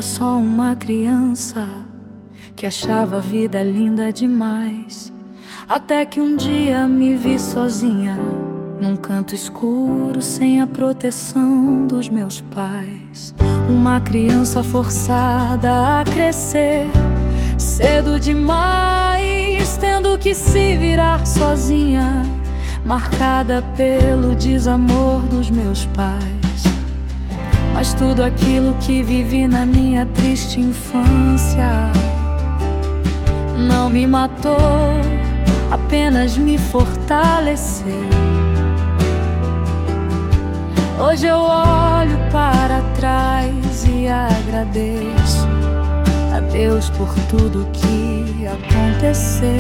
só uma criança que achava a vida linda demais. Até que um dia me vi sozinha num canto escuro, sem a proteção dos meus pais. Uma criança forçada a crescer cedo demais, tendo que se virar sozinha, marcada pelo desamor dos meus pais. Mas tudo aquilo que vivi na minha triste infância não me matou, apenas me fortaleceu. Hoje eu olho para trás e agradeço a Deus por tudo que aconteceu.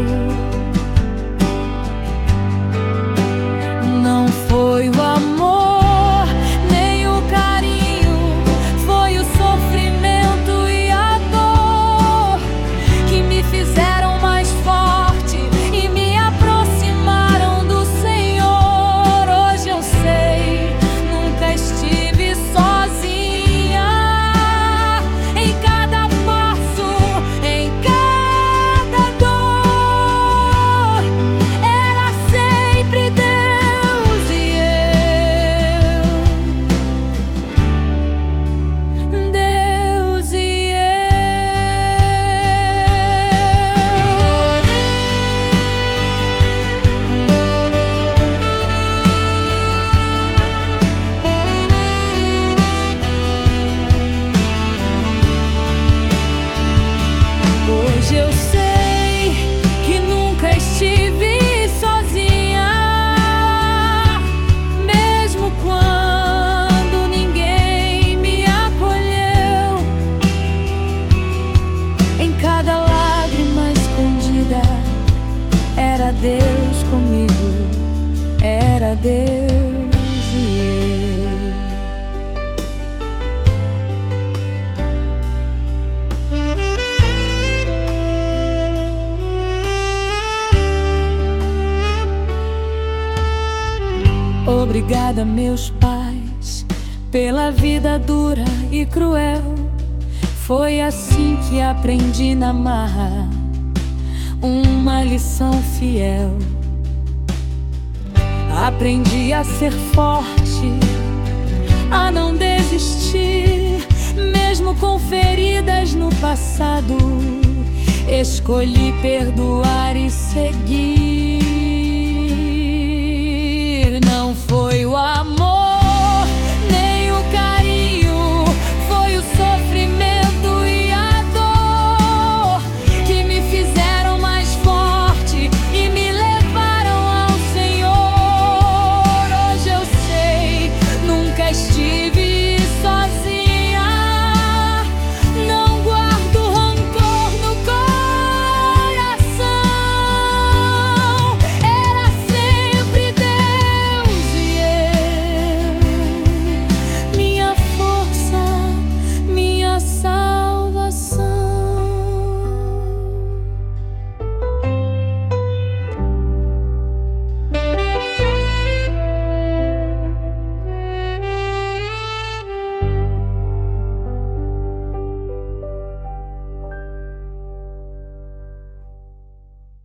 Não foi o amor, nem o carinho, foi o sofrimento e a dor que me fizeram mais forte e me aproximaram do Senhor. Hoje eu sei, nunca estive sozinha. Em cada passo, em cada dor, era sempre Deus e eu. Deus e eu. Hoje eu sei que nunca estive sozinha, mesmo quando ninguém me acolheu. Em cada lágrima escondida era Deus comigo, era Deus e eu. Obrigada, meus pais, pela vida dura e cruel. Foi assim que aprendi na marra uma lição fiel. Aprendi a ser forte, a não desistir, mesmo com feridas no passado. Escolhi perdoar e seguir. Não foi o amor,